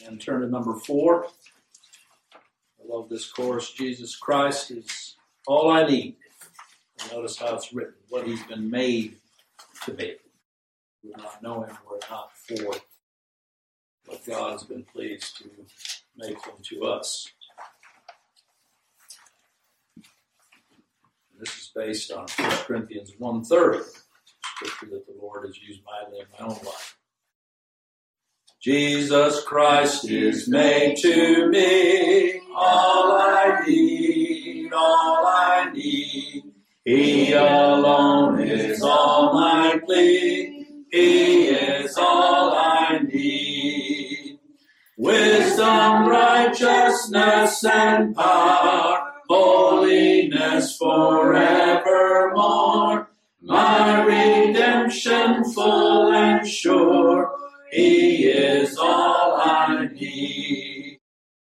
And turn to number 4. I love this chorus. Jesus Christ is all I need. And notice how it's written, what he's been made to be. We do not know him were it not for what God has been pleased to make him to us. And this is based on 1 Corinthians 1:30, scripture that the Lord has used mightily in my own life. Jesus Christ is made to me all I need, all I need. He alone is all my plea. He is all I need. Wisdom, righteousness, and power, holiness forevermore. My redemption full and sure. He is all I need.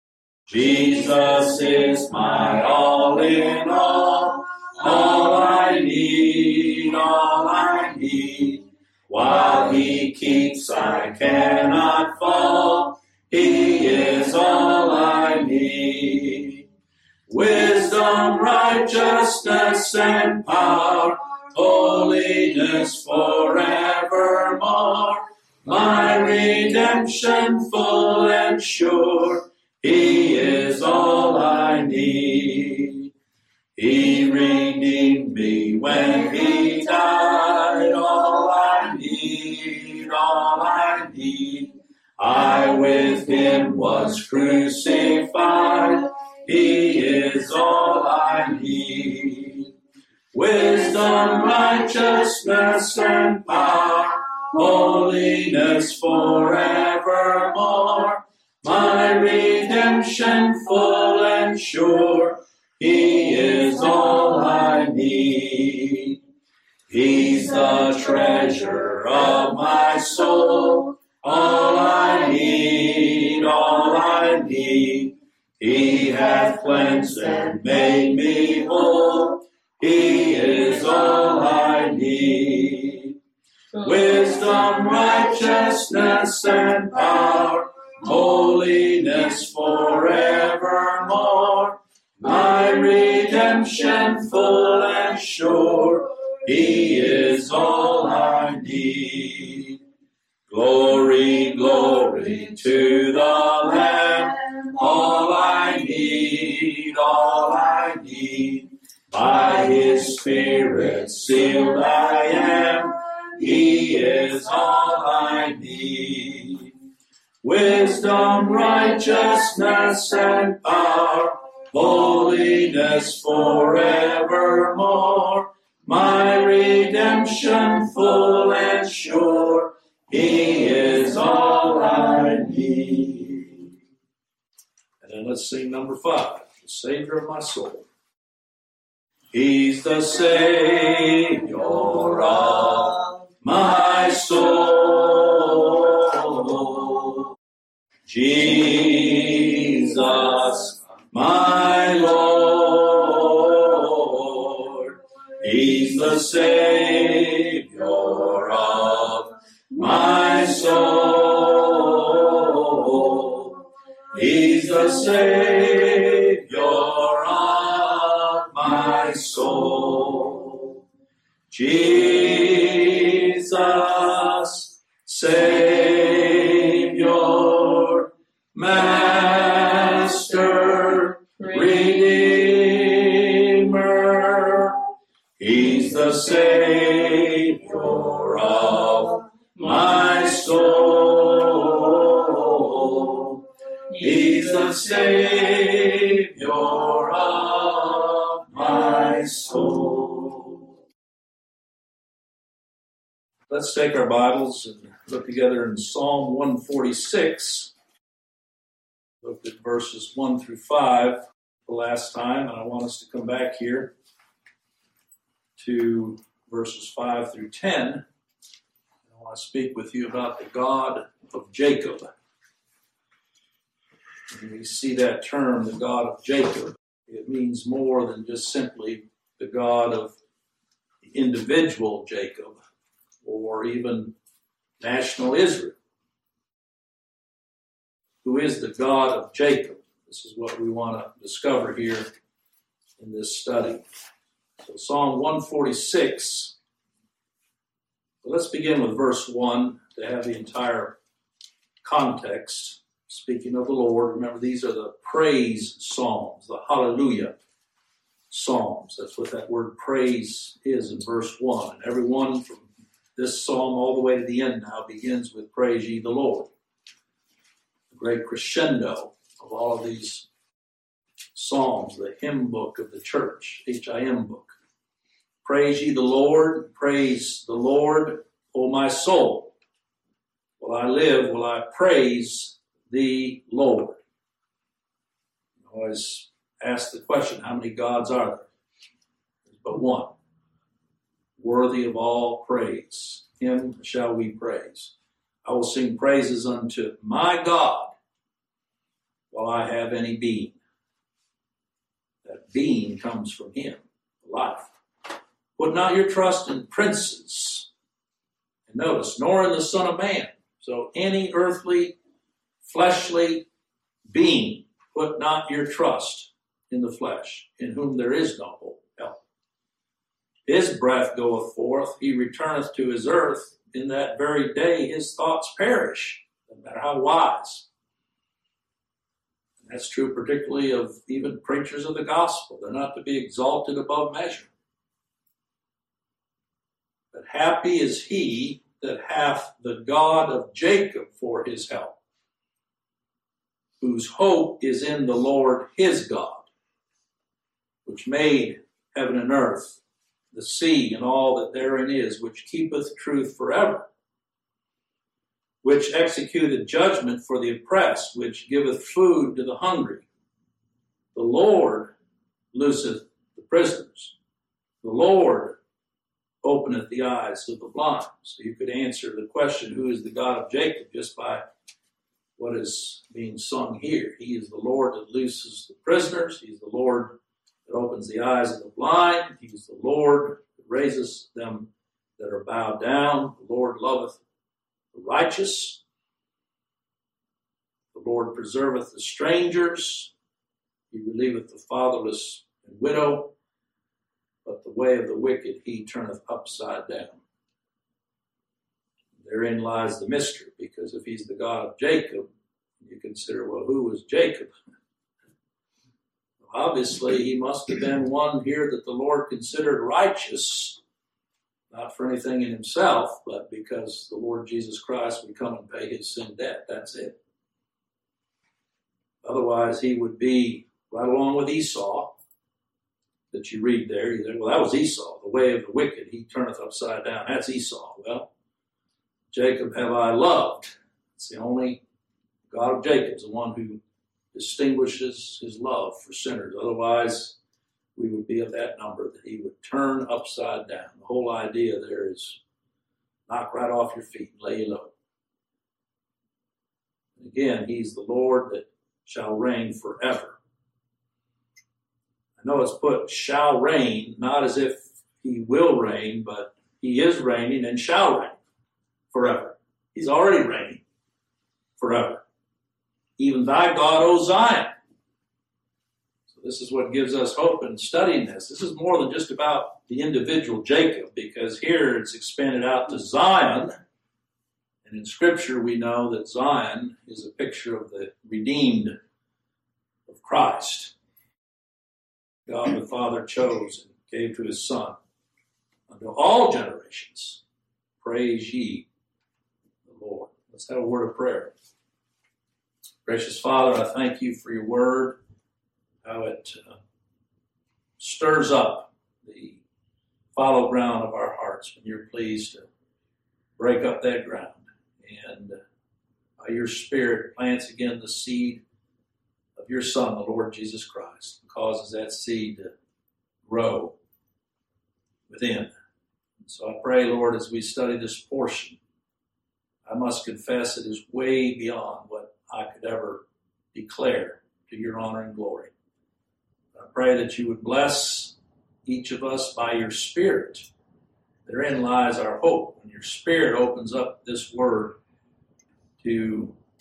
Jesus is my all in all I need, all I need. While he keeps, I cannot fall. He is all I need. Wisdom, righteousness, and power, holiness forevermore. My redemption full and sure, he is all I need. He redeemed me when he died, all I need, all I need. I with him was crucified, he is all I need. Wisdom, righteousness, and power, holiness forevermore. My redemption full and sure. He is all I need. He's the treasure of my soul. All I need, all I need. He hath cleansed and made me whole. He is all I need. Wisdom, righteousness, and power, holiness forevermore. My redemption full and sure, he is all I need. Glory, glory to the Lamb, all I need, all I need. By his Spirit sealed I am, he is all I need. Wisdom, righteousness, and power, holiness forevermore. My redemption full and sure, he is all I need. And then let's sing number 5, the Savior of my soul. He's the Savior of my soul. Jesus, my Lord. He's the Savior of my soul. He's the Savior of my soul. Jesus, Savior, Master, Redeemer. He's the Savior of my soul. He's the Savior of my soul. Let's take our Bibles and look together in Psalm 146. Looked at verses 1 through 5 the last time, and I want us to come back here to verses 5 through 10. I want to speak with you about the God of Jacob. When we see that term, the God of Jacob, it means more than just simply the God of the individual Jacob or even national Israel. who is the God of Jacob. This is what we want to discover here in this study. So Psalm 146. Let's begin with verse 1 to have the entire context. Speaking of the Lord, remember these are the praise psalms, the hallelujah psalms. That's what that word praise is in verse 1. And every one from this psalm all the way to the end now begins with praise ye the Lord. The great crescendo of all of these psalms, the hymn book of the church, HIM book. Praise ye the Lord, praise the Lord, O my soul. While I live, will I praise the Lord. I always ask the question, how many gods are there? There's but one. Worthy of all praise. Him shall we praise. I will sing praises unto my God while I have any being. That being comes from him, life. Put not your trust in princes. And notice, nor in the Son of Man. So any earthly, fleshly being, put not your trust in the flesh, in whom there is no hope. His breath goeth forth, he returneth to his earth. In that very day his thoughts perish, no matter how wise. And that's true particularly of even preachers of the gospel. They're not to be exalted above measure. But happy is he that hath the God of Jacob for his help, whose hope is in the Lord his God, which made heaven and earth, the sea and all that therein is, which keepeth truth forever, which executed judgment for the oppressed, which giveth food to the hungry. The Lord looseth the prisoners. The Lord openeth the eyes of the blind. So you could answer the question, who is the God of Jacob, just by what is being sung here. He is the Lord that looses the prisoners. He's the Lord that opens the eyes of the blind. He's the Lord that raises them that are bowed down. The Lord loveth the righteous. The Lord preserveth the strangers. He relieveth the fatherless and widow. But the way of the wicked he turneth upside down. Therein lies the mystery, because if he's the God of Jacob, you consider, well, who was Jacob? Obviously, he must have been one here that the Lord considered righteous, not for anything in himself, but because the Lord Jesus Christ would come and pay his sin debt. That's it. Otherwise, he would be right along with Esau that you read there. You think, well, that was Esau, the way of the wicked. He turneth upside down. That's Esau. Well, Jacob have I loved. It's the only God of Jacob's, the one who distinguishes his love for sinners. Otherwise, we would be of that number, that he would turn upside down. The whole idea there is knock right off your feet and lay you low. And again, he's the Lord that shall reign forever. I know it's put shall reign, not as if he will reign, but he is reigning and shall reign forever. He's already reigning forever. Even thy God, O Zion. So this is what gives us hope in studying this. This is more than just about the individual Jacob, because here it's expanded out to Zion. And in Scripture we know that Zion is a picture of the redeemed of Christ. God the Father chose and gave to his Son unto all generations. Praise ye the Lord. Let's have a word of prayer. Gracious Father, I thank you for your word, how it stirs up the fallow ground of our hearts when you're pleased to break up that ground. And by your Spirit plants again the seed of your Son, the Lord Jesus Christ, and causes that seed to grow within. And so I pray, Lord, as we study this portion, I must confess it is way beyond what I could ever declare to your honor and glory. I pray that you would bless each of us by your Spirit. Therein lies our hope. When your Spirit opens up this word to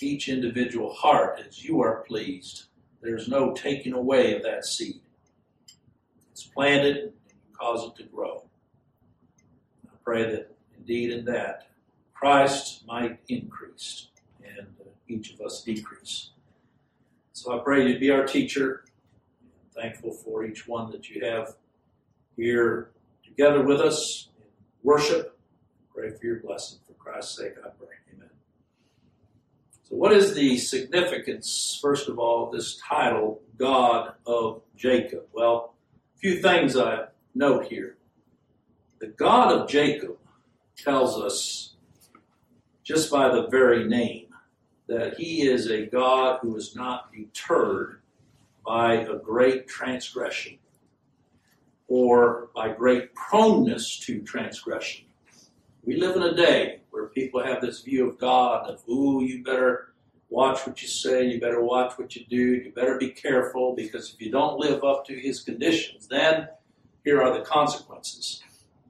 each individual heart as you are pleased. There's no taking away of that seed. It's planted and you cause it to grow. I pray that indeed in that Christ might increase and each of us decrease. So I pray you'd be our teacher. I'm thankful for each one that you have here together with us in worship. Pray for your blessing. For Christ's sake, I pray. Amen. So what is the significance, first of all, of this title, God of Jacob? Well, a few things I note here. The God of Jacob tells us, just by the very name, that he is a God who is not deterred by a great transgression or by great proneness to transgression. We live in a day where people have this view of God of, you better watch what you say, you better watch what you do, you better be careful, because if you don't live up to his conditions, then here are the consequences.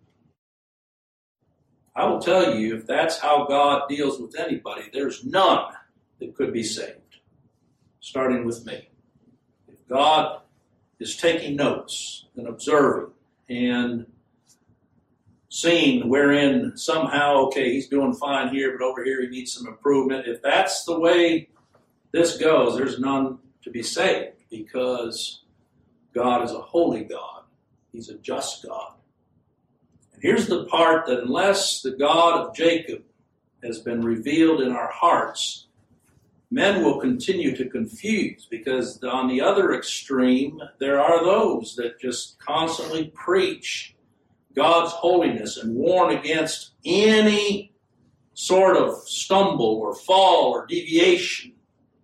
I will tell you, if that's how God deals with anybody, there's none that could be saved, starting with me. If God is taking notes and observing and seeing wherein somehow, okay, he's doing fine here, but over here he needs some improvement. If that's the way this goes, there's none to be saved, because God is a holy God. He's a just God. And here's the part that unless the God of Jacob has been revealed in our hearts, men will continue to confuse, because on the other extreme, there are those that just constantly preach God's holiness and warn against any sort of stumble or fall or deviation.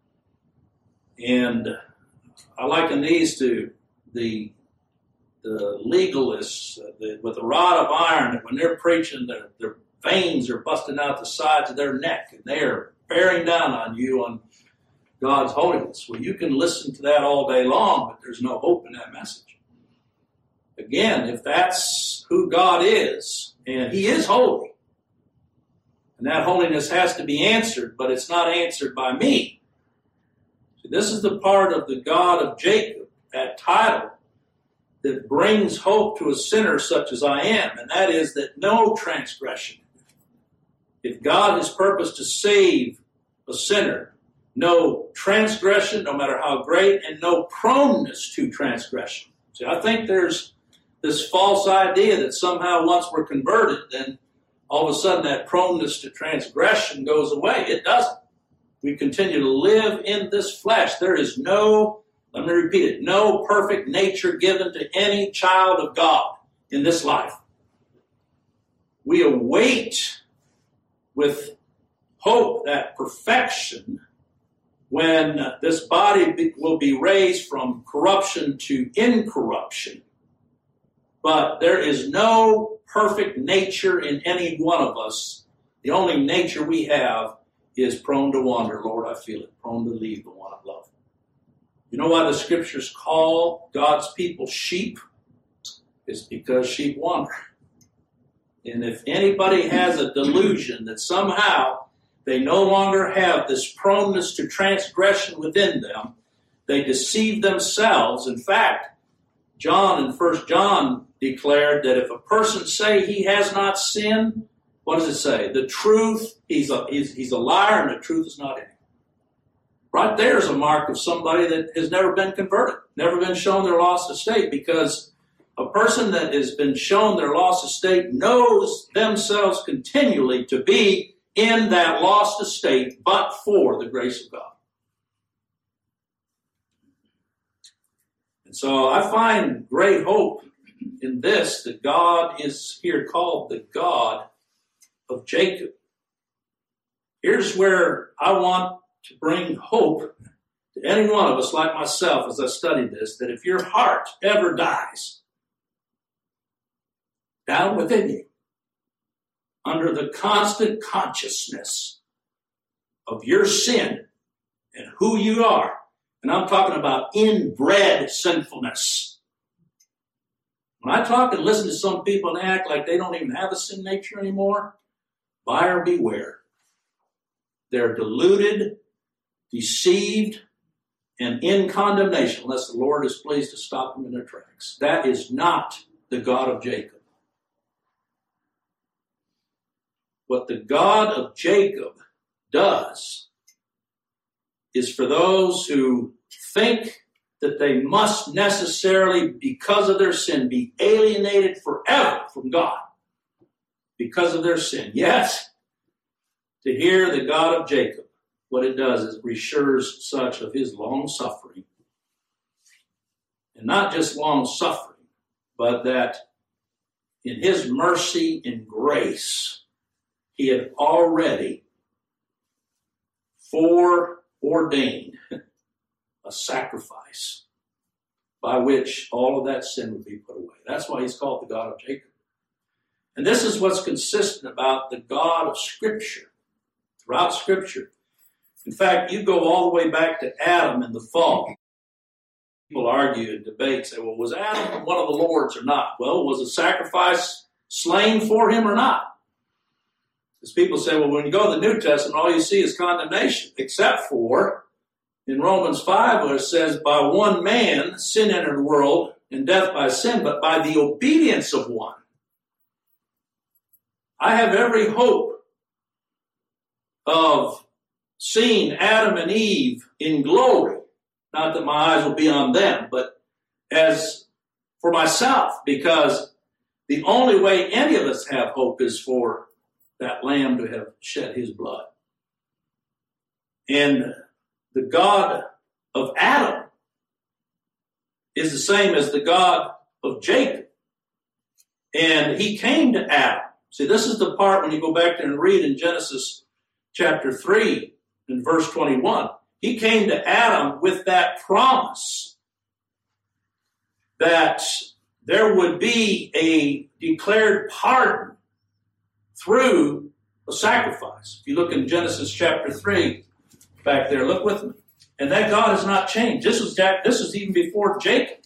And I liken these to the legalists with a rod of iron, that when they're preaching, their veins are busting out the sides of their neck, and they are bearing down on you on God's holiness. Well, you can listen to that all day long, but there's no hope in that message. Again, if that's who God is, and he is holy, and that holiness has to be answered, but it's not answered by me. So this is the part of the God of Jacob, that title, that brings hope to a sinner such as I am, and that is that no transgression. If God has purposed to save a sinner, no transgression, no matter how great, and no proneness to transgression. See, I think there's this false idea that somehow once we're converted, then all of a sudden that proneness to transgression goes away. It doesn't. We continue to live in this flesh. There is no, let me repeat it, no perfect nature given to any child of God in this life. We await with hope that perfection when this body will be raised from corruption to incorruption. But there is no perfect nature in any one of us. The only nature we have is prone to wander. Lord, I feel it. Prone to leave the one I love. You know why the scriptures call God's people sheep? It's because sheep wander. And if anybody has a delusion that somehow they no longer have this proneness to transgression within them, they deceive themselves. In fact, John in 1 John declared that if a person say he has not sinned, what does it say? The truth, he's a liar, and the truth is not in him. Right there is a mark of somebody that has never been converted, never been shown their lost estate, because a person that has been shown their lost estate knows themselves continually to be in that lost estate, but for the grace of God. And so I find great hope in this, that God is here called the God of Jacob. Here's where I want to bring hope to any one of us like myself as I study this, that if your heart ever dies down within you, under the constant consciousness of your sin and who you are, and I'm talking about inbred sinfulness. When I talk and listen to some people and act like they don't even have a sin nature anymore, buyer beware. They're deluded, deceived, and in condemnation unless the Lord is pleased to stop them in their tracks. That is not the God of Jacob. What the God of Jacob does is for those who think that they must necessarily, because of their sin, be alienated forever from God because of their sin. Yes, to hear the God of Jacob, what it does is it reassures such of his long suffering. And not just long suffering, but that in his mercy and grace, he had already foreordained a sacrifice by which all of that sin would be put away. That's why he's called the God of Jacob. And this is what's consistent about the God of Scripture, throughout Scripture. In fact, you go all the way back to Adam and the fall. People argue and debate, say, well, was Adam one of the Lord's or not? Well, was a sacrifice slain for him or not? Because people say, well, when you go to the New Testament, all you see is condemnation, except for in Romans 5, where it says, by one man sin entered the world, and death by sin, but by the obedience of one. I have every hope of seeing Adam and Eve in glory. Not that my eyes will be on them, but as for myself, because the only way any of us have hope is for that lamb to have shed his blood. And the God of Adam is the same as the God of Jacob. And he came to Adam. See, this is the part when you go back there and read in Genesis chapter 3 and verse 21. He came to Adam with that promise that there would be a declared pardon through a sacrifice. If you look in Genesis chapter 3, back there, look with me. And that God has not changed. This was even before Jacob.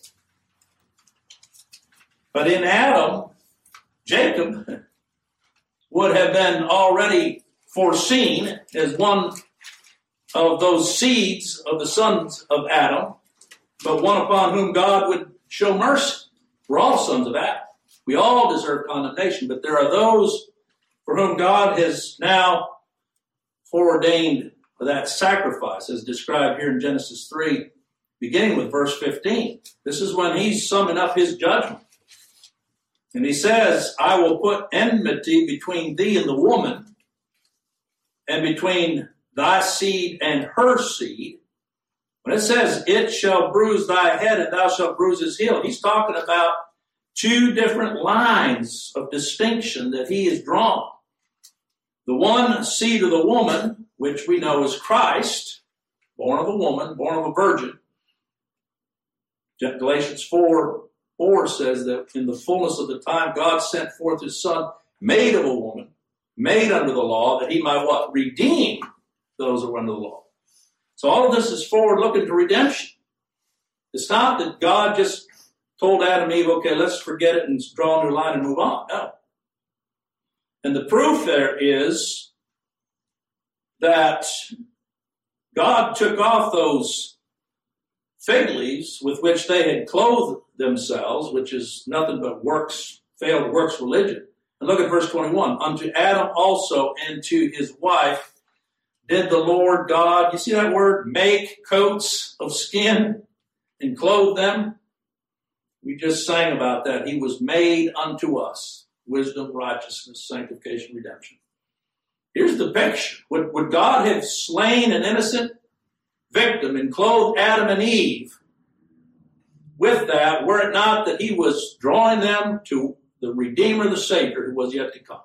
But in Adam, Jacob would have been already foreseen as one of those seeds of the sons of Adam, but one upon whom God would show mercy. We're all sons of Adam. We all deserve condemnation, but there are those for whom God has now foreordained that sacrifice, as described here in Genesis 3, beginning with verse 15. This is when he's summing up his judgment. And he says, I will put enmity between thee and the woman, and between thy seed and her seed. When it says, it shall bruise thy head and thou shalt bruise his heel, he's talking about two different lines of distinction that he has drawn. The one seed of the woman, which we know is Christ, born of a woman, born of a virgin. Galatians 4:4 says that in the fullness of the time, God sent forth his son, made of a woman, made under the law, that he might what? Redeem those who are under the law. So all of this is forward looking to redemption. It's not that God just told Adam and Eve, okay, let's forget it and draw a new line and move on. No. And the proof there is that God took off those fig leaves with which they had clothed themselves, which is nothing but failed works religion. And look at verse 21. Unto Adam also and to his wife did the Lord God, you see that word, make coats of skin and clothe them? We just sang about that. He was made unto us. Wisdom, righteousness, sanctification, redemption. Here's the picture. Would God have slain an innocent victim and clothed Adam and Eve with that, were it not that he was drawing them to the Redeemer, the Savior, who was yet to come?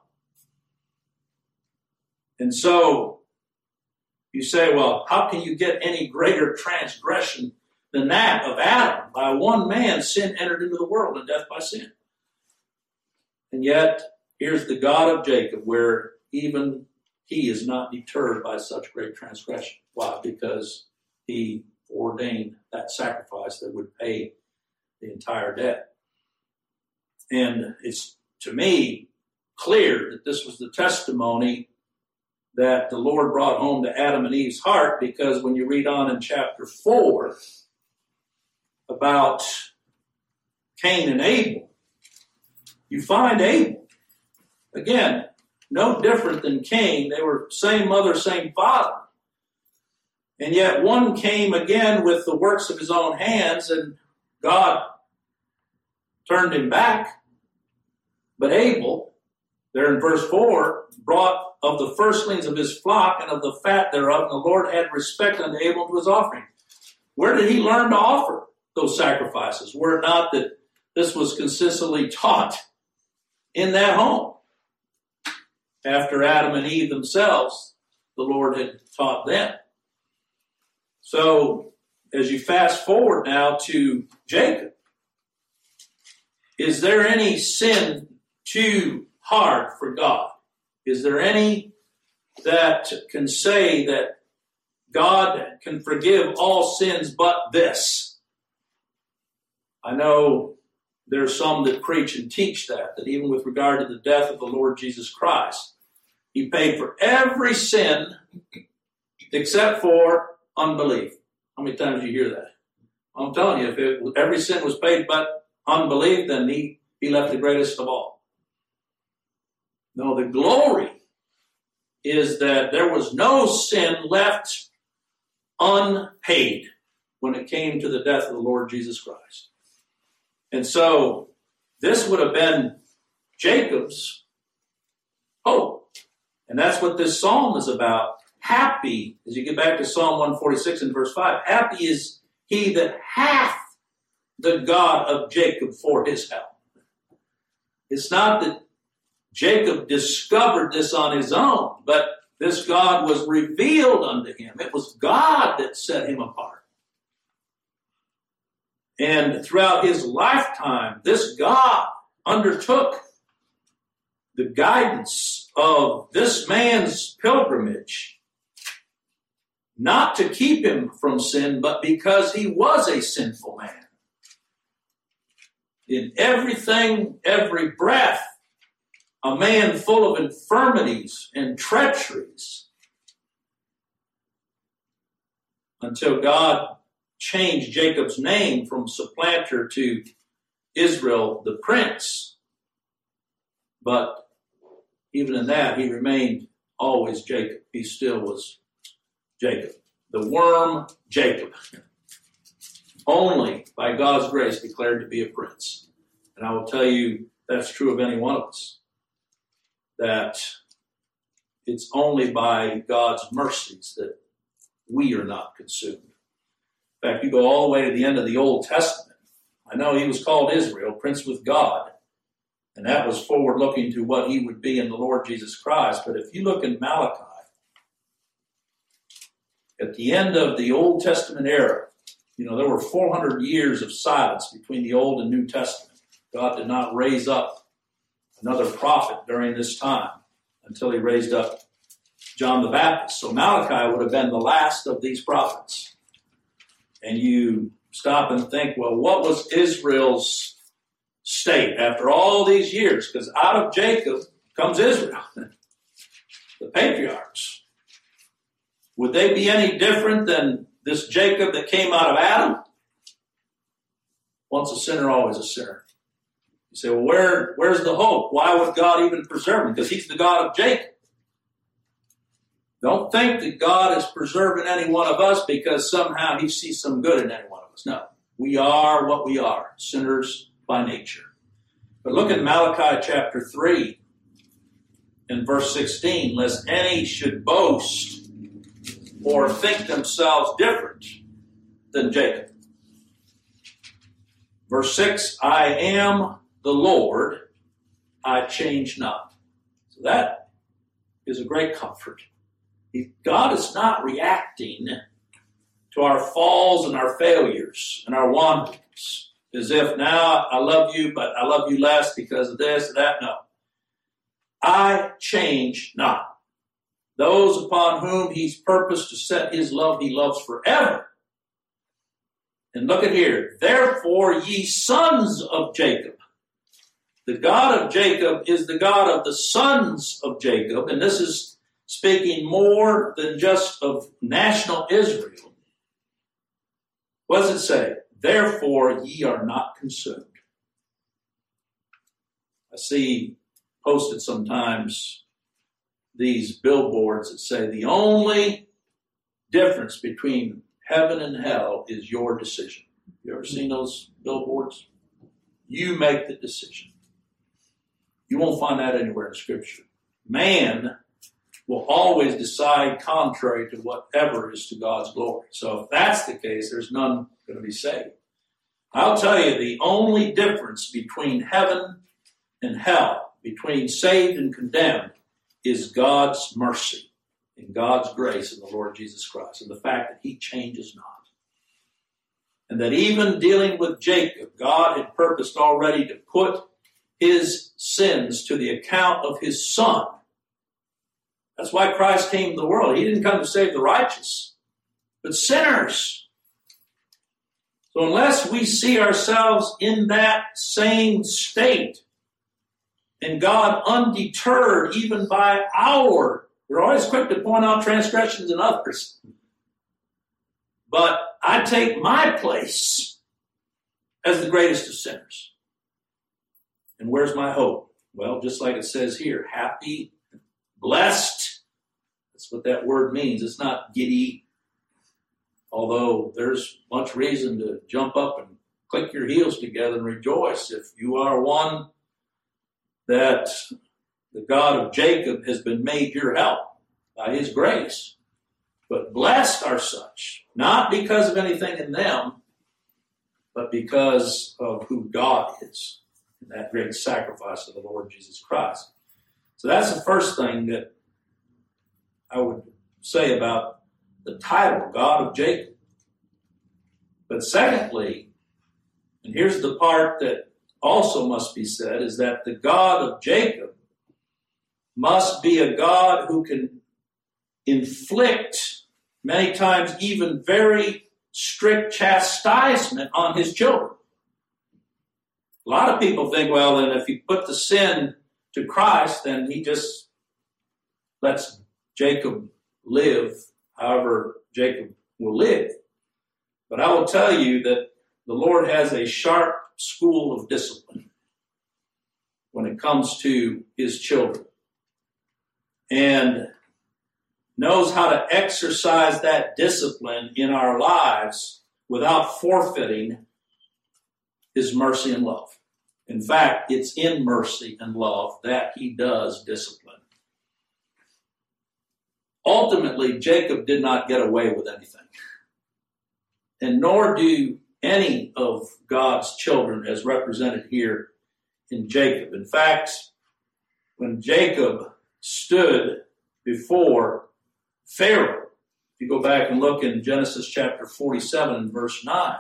And so you say, well, how can you get any greater transgression than that of Adam? By one man, sin entered into the world, and death by sin. And yet, here's the God of Jacob, where even he is not deterred by such great transgression. Why? Because he ordained that sacrifice that would pay the entire debt. And it's, to me, clear that this was the testimony that the Lord brought home to Adam and Eve's heart, because when you read on in chapter 4 about Cain and Abel, you find Abel, again, no different than Cain. They were same mother, same father. And yet one came again with the works of his own hands, and God turned him back. But Abel, there in verse 4, brought of the firstlings of his flock and of the fat thereof, and the Lord had respect unto Abel and to his offering. Where did he learn to offer those sacrifices? Were it not that this was consistently taught in that home? After Adam and Eve themselves, the Lord had taught them. So, as you fast forward now to Jacob, is there any sin too hard for God? Is there any that can say that God can forgive all sins but this? I know there's some that preach and teach that even with regard to the death of the Lord Jesus Christ, he paid for every sin except for unbelief. How many times do you hear that? I'm telling you, if every sin was paid but unbelief, then he left the greatest of all. No, the glory is that there was no sin left unpaid when it came to the death of the Lord Jesus Christ. And so this would have been Jacob's hope. And that's what this psalm is about. Happy, as you get back to Psalm 146 and verse 5, happy is he that hath the God of Jacob for his help. It's not that Jacob discovered this on his own, but this God was revealed unto him. It was God that set him apart. And throughout his lifetime, this God undertook the guidance of this man's pilgrimage, not to keep him from sin, but because he was a sinful man. In everything, every breath, a man full of infirmities and treacheries, until God changed Jacob's name from supplanter to Israel the prince. But even in that, he remained always Jacob. He still was Jacob. The worm Jacob. Only by God's grace declared to be a prince. And I will tell you, that's true of any one of us. That it's only by God's mercies that we are not consumed. In fact, you go all the way to the end of the Old Testament. I know he was called Israel, prince with God, and that was forward looking to what he would be in the Lord Jesus Christ. But if you look in Malachi, at the end of the Old Testament era, there were 400 years of silence between the Old and New Testament. God did not raise up another prophet during this time until he raised up John the Baptist. So Malachi would have been the last of these prophets. And you stop and think, well, what was Israel's state after all these years? Because out of Jacob comes Israel, the patriarchs. Would they be any different than this Jacob that came out of Adam? Once a sinner, always a sinner. You say, well, where's the hope? Why would God even preserve him? Because he's the God of Jacob. Don't think that God is preserving any one of us because somehow he sees some good in any one of us. No. We are what we are, sinners by nature. But look at Malachi chapter 3 and verse 16. Lest any should boast or think themselves different than Jacob. Verse 6, I am the Lord, I change not. So that is a great comfort. God is not reacting to our falls and our failures and our wanderings as if now I love you, but I love you less because of this or that. No. I change not. Those upon whom he's purposed to set his love, he loves forever. And look at here. Therefore, ye sons of Jacob. The God of Jacob is the God of the sons of Jacob. And this is speaking more than just of national Israel. What does it say? Therefore ye are not consumed. I see posted sometimes these billboards that say the only difference between heaven and hell is your decision. You ever seen those billboards? You make the decision. You won't find that anywhere in Scripture. Man will always decide contrary to whatever is to God's glory. So if that's the case, there's none going to be saved. I'll tell you, the only difference between heaven and hell, between saved and condemned, is God's mercy and God's grace in the Lord Jesus Christ, and the fact that he changes not. And that even dealing with Jacob, God had purposed already to put his sins to the account of his son. That's why Christ came to the world. He didn't come to save the righteous, but sinners. So unless we see ourselves in that same state, and God undeterred even by we're always quick to point out transgressions in others. But I take my place as the greatest of sinners. And where's my hope? Well, just like it says here, happy, blessed. That's what that word means. It's not giddy, although there's much reason to jump up and click your heels together and rejoice if you are one that the God of Jacob has been made your help by his grace. But blessed are such, not because of anything in them, but because of who God is and that great sacrifice of the Lord Jesus Christ. So that's the first thing that I would say about the title, God of Jacob. But secondly, and here's the part that also must be said, is that the God of Jacob must be a God who can inflict, many times even very strict chastisement on his children. A lot of people think, well, then if you put the sin to Christ, then he just lets Jacob live however Jacob will live. But I will tell you that the Lord has a sharp school of discipline when it comes to his children, and knows how to exercise that discipline in our lives without forfeiting his mercy and love. In fact, it's in mercy and love that he does discipline. Ultimately, Jacob did not get away with anything, and nor do any of God's children as represented here in Jacob. In fact, when Jacob stood before Pharaoh, if you go back and look in Genesis chapter 47 and verse 9,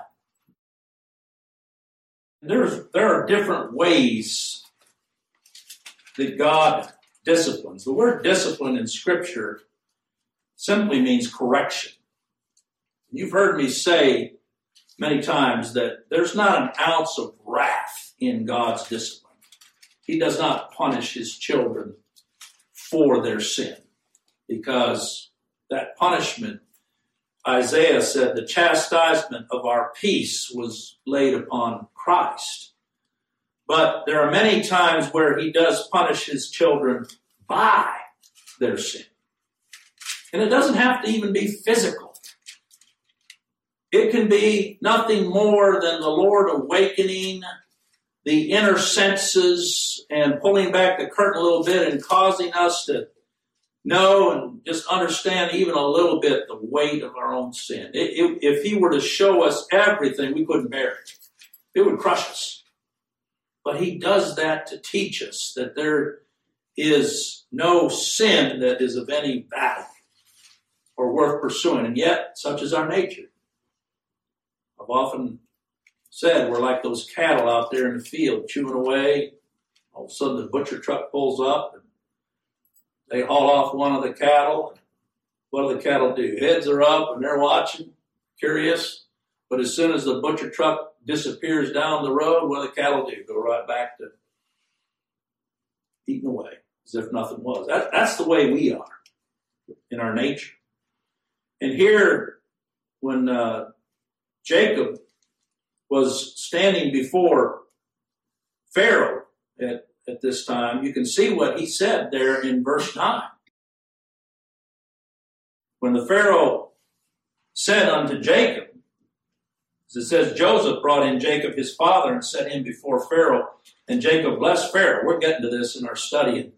there are different ways that God disciplines. The word discipline in Scripture simply means correction. You've heard me say many times that there's not an ounce of wrath in God's discipline. He does not punish his children for their sin, because that punishment, Isaiah said, the chastisement of our peace was laid upon Christ. But there are many times where he does punish his children by their sin. And it doesn't have to even be physical. It can be nothing more than the Lord awakening the inner senses and pulling back the curtain a little bit and causing us to know and just understand even a little bit the weight of our own sin. If he were to show us everything, we couldn't bear it. It would crush us. But he does that to teach us that there is no sin that is of any value or worth pursuing. And yet, such is our nature. I've often said we're like those cattle out there in the field chewing away. All of a sudden the butcher truck pulls up and they haul off one of the cattle. What do the cattle do? Heads are up and they're watching, curious. But as soon as the butcher truck disappears down the road, what do the cattle do? Go right back to eating away as if nothing was. That's the way we are. in our nature. And here, when Jacob was standing before Pharaoh at this time, you can see what he said there in verse 9. When the Pharaoh said unto Jacob, as it says, Joseph brought in Jacob his father and set him before Pharaoh, and Jacob blessed Pharaoh. We're getting to this in our study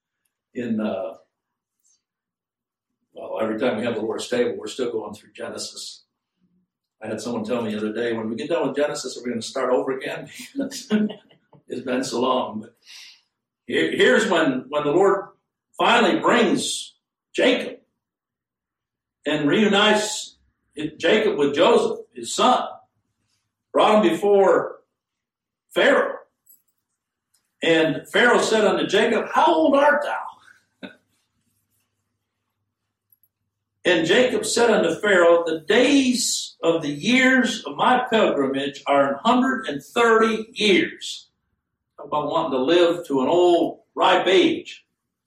every time we have the Lord's table, we're still going through Genesis. I had someone tell me the other day, when we get done with Genesis, are we going to start over again? It's been so long. But here's when the Lord finally brings Jacob and reunites Jacob with Joseph, his son. Brought him before Pharaoh. And Pharaoh said unto Jacob, how old art thou? And Jacob said unto Pharaoh, the days of the years of my pilgrimage are 130 years. Talk about wanting to live to an old, ripe age.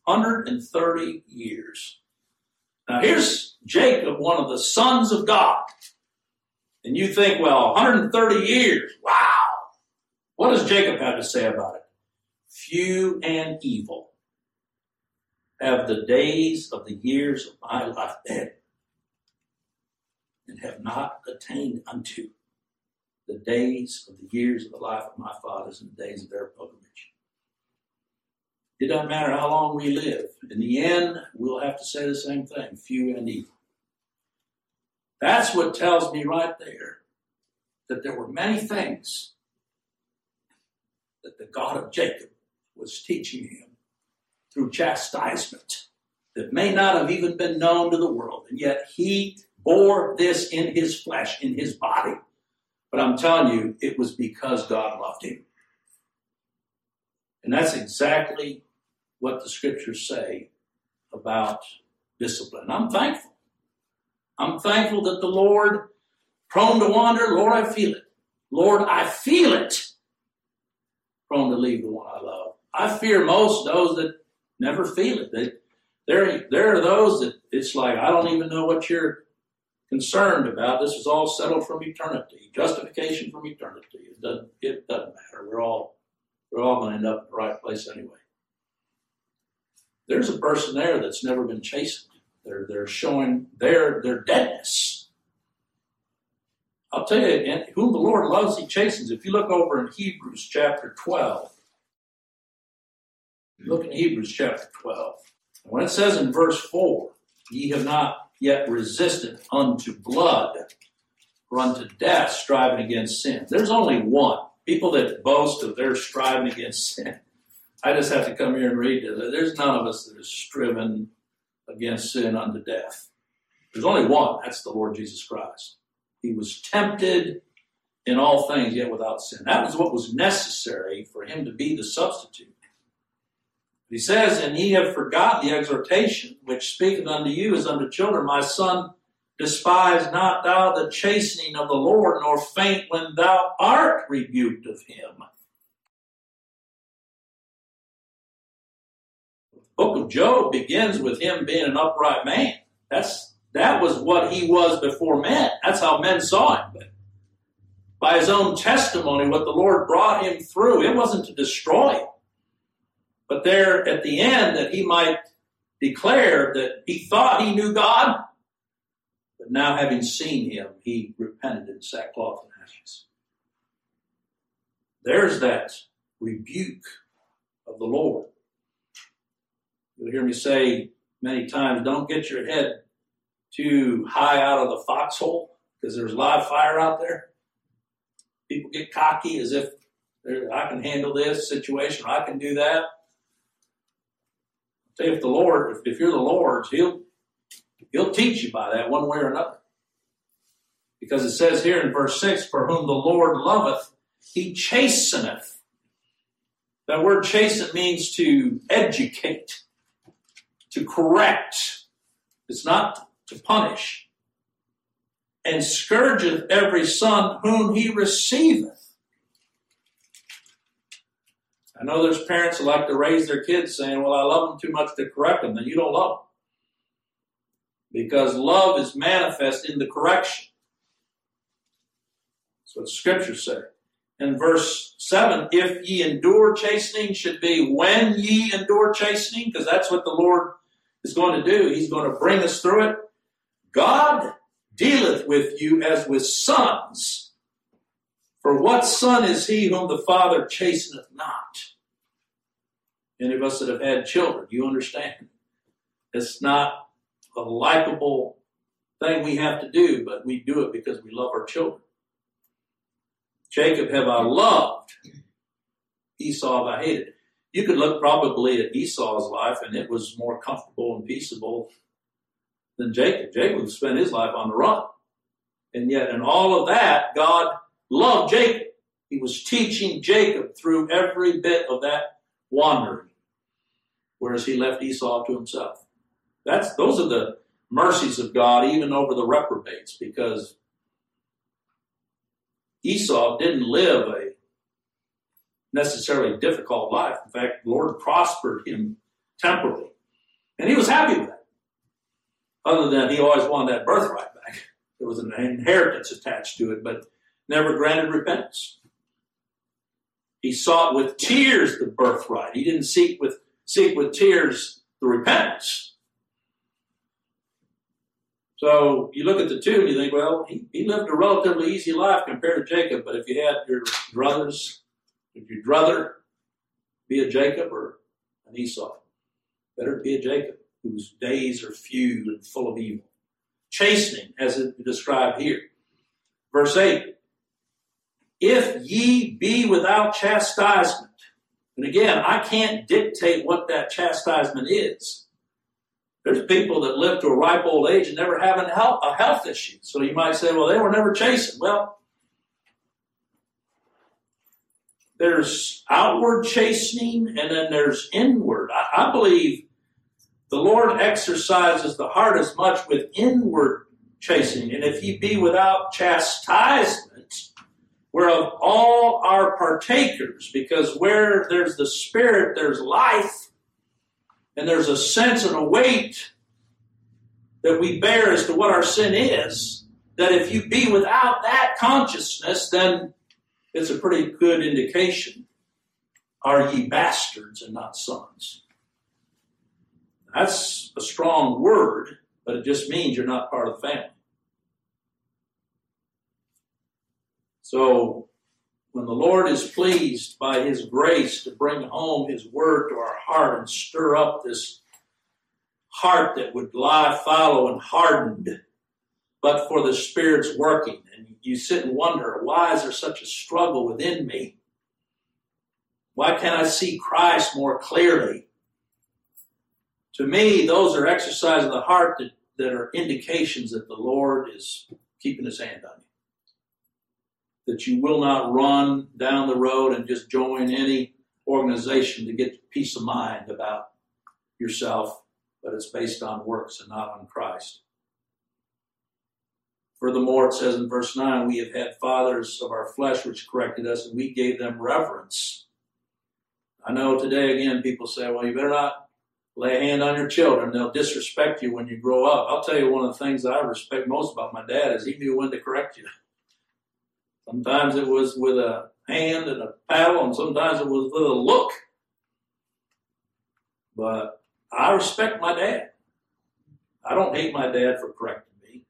130 years. Now here's Jacob, one of the sons of God. And you think, well, 130 years, wow. What does Jacob have to say about it? Few and evil have the days of the years of my life dead, and have not attained unto the days of the years of the life of my fathers and the days of their pilgrimage. It doesn't matter how long we live. In the end, we'll have to say the same thing, few and evil. That's what tells me right there that there were many things that the God of Jacob was teaching him through chastisement that may not have even been known to the world. And yet he bore this in his flesh, in his body. But I'm telling you, it was because God loved him. And that's exactly what the scriptures say about discipline. I'm thankful. I'm thankful that the Lord, prone to wander, Lord, I feel it. Lord, I feel it. Prone to leave the one I love. I fear most those that never feel it. There are those that it's like, I don't even know what you're concerned about. This is all settled from eternity. Justification from eternity. It doesn't matter. We're all going to end up in the right place anyway. There's a person there that's never been chastened. They're showing their deadness. I'll tell you, and whom the Lord loves, he chastens. If you look over in Hebrews chapter 12, look in Hebrews chapter 12. When it says in verse 4, ye have not yet resisted unto blood or unto death, striving against sin. There's only one. People that boast of their striving against sin. I just have to come here and read it. There's none of us that is striven against sin unto death. There's only one. That's the Lord Jesus Christ. He was tempted in all things, yet without sin. That was what was necessary for him to be the substitute. He says, and ye have forgotten the exhortation which speaketh unto you as unto children. My son, despise not thou the chastening of the Lord, nor faint when thou art rebuked of him. The book of Job begins with him being an upright man. That was what he was before men. That's how men saw him. But by his own testimony, what the Lord brought him through, it wasn't to destroy him. But there at the end, that he might declare that he thought he knew God, but now having seen him, he repented in sackcloth and ashes. There's that rebuke of the Lord. You'll hear me say many times, don't get your head too high out of the foxhole, because there's live fire out there. People get cocky as if I can handle this situation, or I can do that. Say if you're the Lord's, He'll teach you by that one way or another. Because it says here in verse 6, for whom the Lord loveth, he chasteneth. That word chasten means to educate, to correct. It's not to punish. And scourgeth every son whom he receiveth. I know there's parents who like to raise their kids saying, well, I love them too much to correct them. Then you don't love them. because love is manifest in the correction. That's what Scripture says. In verse 7, if ye endure chastening, should be when ye endure chastening, because that's what the Lord is going to do. He's going to bring us through it. God dealeth with you as with sons. For what son is he whom the Father chasteneth not? Any of us that have had children, you understand. It's not a likable thing we have to do, but we do it because we love our children. Jacob have I loved, Esau have I hated. You could look probably at Esau's life, and it was more comfortable and peaceable than Jacob. Jacob spent his life on the run. And yet in all of that, God loved Jacob. He was teaching Jacob through every bit of that wandering, whereas he left Esau to himself. Those are the mercies of God, even over the reprobates, because Esau didn't live a necessarily difficult life. In fact, the Lord prospered him temporally. And he was happy with that. Other than he always wanted that birthright back. There was an inheritance attached to it, but never granted repentance. He sought with tears the birthright. He didn't seek with tears the repentance. So you look at the two and you think, well, he lived a relatively easy life compared to Jacob. But if you had your brothers, would you rather be a Jacob or an Esau? Better be a Jacob, whose days are few and full of evil. Chastening, as it described here. Verse 8, if ye be without chastisement. And again, I can't dictate what that chastisement is. There's people that live to a ripe old age and never have a health issue. So you might say, well, they were never chastened. Well, there's outward chastening and then there's inward. I believe the Lord exercises the heart as much with inward chastening. And if ye be without chastisement, whereof all are partakers, because where there's the Spirit, there's life. And there's a sense and a weight that we bear as to what our sin is, that if you be without that consciousness, then it's a pretty good indication. Are ye bastards and not sons? That's a strong word, but it just means you're not part of the family. So, when the Lord is pleased by His grace to bring home His word to our heart and stir up this heart that would lie fallow and hardened, but for the Spirit's working, and you sit and wonder, why is there such a struggle within me? Why can't I see Christ more clearly? To me, those are exercises of the heart that are indications that the Lord is keeping His hand on you. That you will not run down the road and just join any organization to get peace of mind about yourself, but it's based on works and not on Christ. Furthermore, it says in verse 9, we have had fathers of our flesh which corrected us, and we gave them reverence. I know today, again, people say, well, you better not lay a hand on your children. They'll disrespect you when you grow up. I'll tell you, one of the things that I respect most about my dad is he knew when to correct you. Sometimes it was with a hand and a paddle, and sometimes it was with a look. But I respect my dad. I don't hate my dad for correcting me.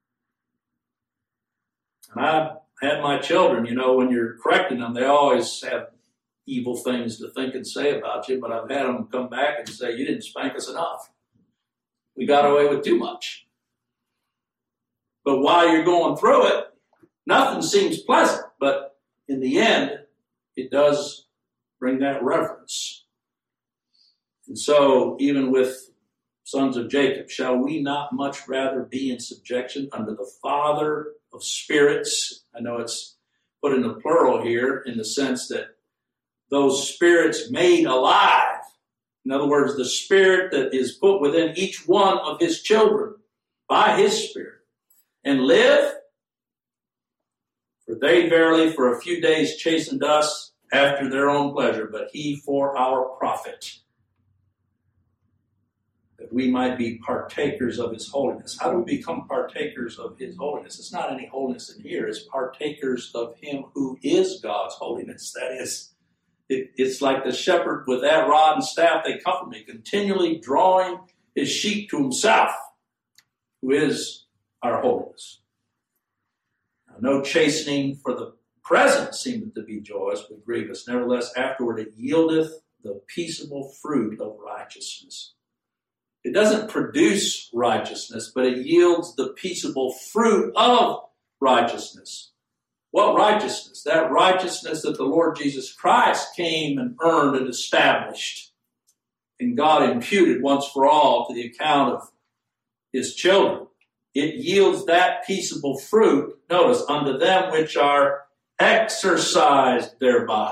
And I had my children, when you're correcting them, they always have evil things to think and say about you, but I've had them come back and say, you didn't spank us enough. We got away with too much. But while you're going through it, nothing seems pleasant, but in the end, it does bring that reverence. And so, even with sons of Jacob, shall we not much rather be in subjection under the Father of spirits? I know it's put in the plural here in the sense that those spirits made alive. In other words, the spirit that is put within each one of His children by His Spirit. And live. For they verily for a few days chastened us after their own pleasure, but He for our profit, that we might be partakers of his holiness. How do we become partakers of his holiness? It's not any holiness in here. It's partakers of him who is God's holiness. That is, it's like the shepherd with that rod and staff. They comfort me, continually drawing his sheep to himself, who is our holiness. Now, no chastening for the present seemeth to be joyous, but grievous. Nevertheless, afterward it yieldeth the peaceable fruit of righteousness. It doesn't produce righteousness, but it yields the peaceable fruit of righteousness. What righteousness? That righteousness that the Lord Jesus Christ came and earned and established, and God imputed once for all to the account of his children. It yields that peaceable fruit, notice, unto them which are exercised thereby.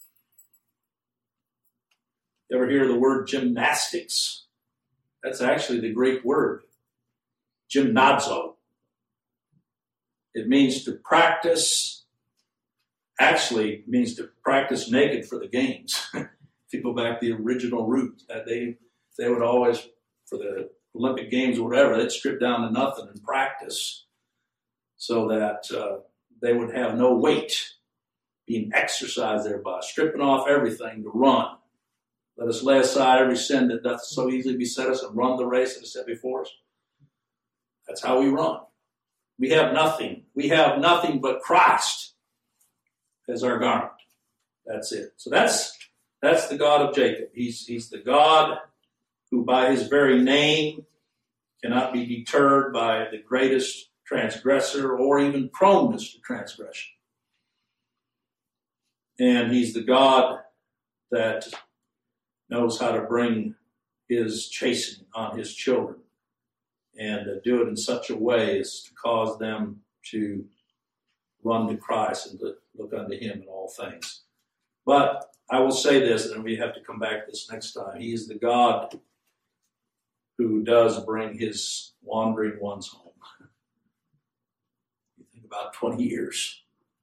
You ever hear the word gymnastics? That's actually the Greek word, gymnazo. It means to practice, actually means to practice naked for the games. If you go back to the original root, that they would always, for the Olympic Games or whatever, they'd strip down to nothing and practice so that they would have no weight being exercised thereby, stripping off everything to run. Let us lay aside every sin that doth so easily beset us and run the race that is set before us. That's how we run. We have nothing. We have nothing but Christ as our garment. That's it. So that's the God of Jacob. He's the God who by his very name cannot be deterred by the greatest transgressor or even proneness to transgression. And he's the God that knows how to bring his chastening on his children and do it in such a way as to cause them to run to Christ and to look unto him in all things. But I will say this, and we have to come back to this next time. He is the God who does bring his wandering ones home. You think about 20 years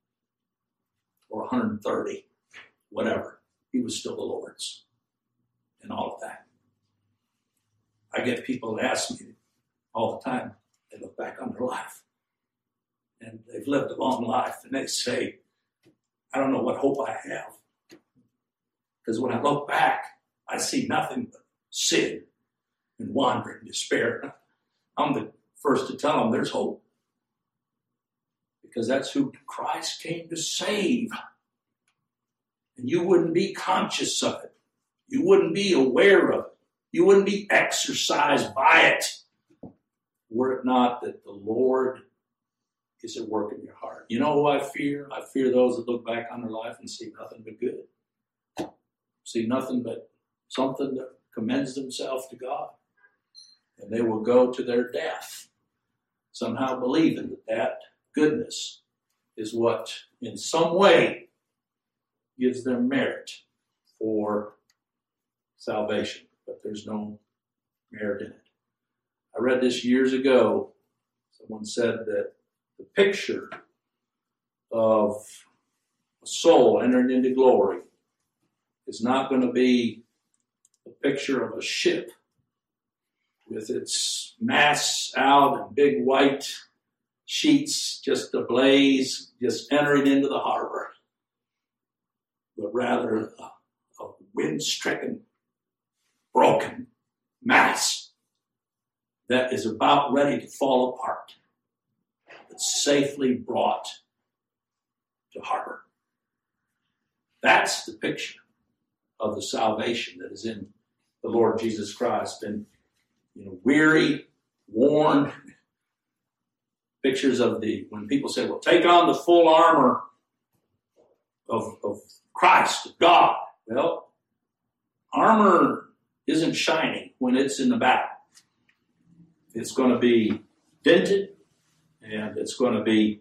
or 130, whatever. He was still the Lord's and all of that. I get people that ask me all the time, they look back on their life and they've lived a long life and they say, I don't know what hope I have. Because when I look back, I see nothing but sin and wandering, despair. I'm the first to tell them there's hope. Because that's who Christ came to save. And you wouldn't be conscious of it. You wouldn't be aware of it. You wouldn't be exercised by it. Were it not that the Lord is at work in your heart. You know who I fear? I fear those that look back on their life and see nothing but good. See nothing but something that commends themselves to God. And they will go to their death, somehow believing that that goodness is what, in some way, gives them merit for salvation. But there's no merit in it. I read this years ago. Someone said that the picture of a soul entering into glory is not going to be a picture of a ship with its masts out and big white sheets just ablaze, just entering into the harbor, but rather a wind-stricken, broken mass that is about ready to fall apart, but safely brought to harbor. That's the picture of the salvation that is in the Lord Jesus Christ. And weary, worn, pictures of when people say, well, take on the full armor of Christ, of God. Well, armor isn't shiny when it's in the battle. It's going to be dented, and it's going to be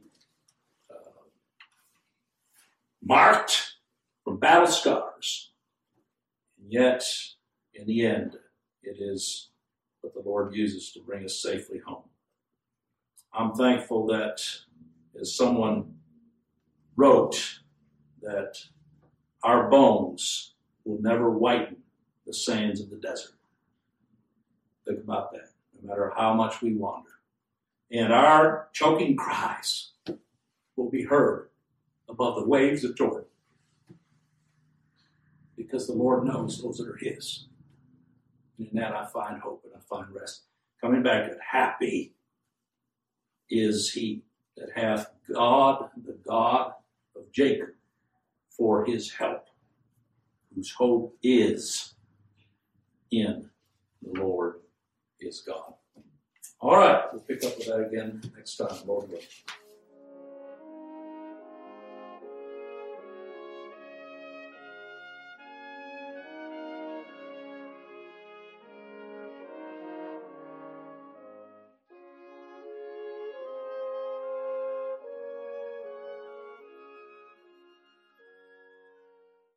marked from battle scars. And yet, in the end, it is what the Lord uses to bring us safely home. I'm thankful that, as someone wrote, that our bones will never whiten the sands of the desert. Think about that. No matter how much we wander. And our choking cries will be heard above the waves of Jordan. Because the Lord knows those that are His. And in that I find hope and I find rest. Coming back to it, happy is he that hath God, the God of Jacob, for his help, whose hope is in the Lord his God. All right, we'll pick up with that again next time, Lord willing.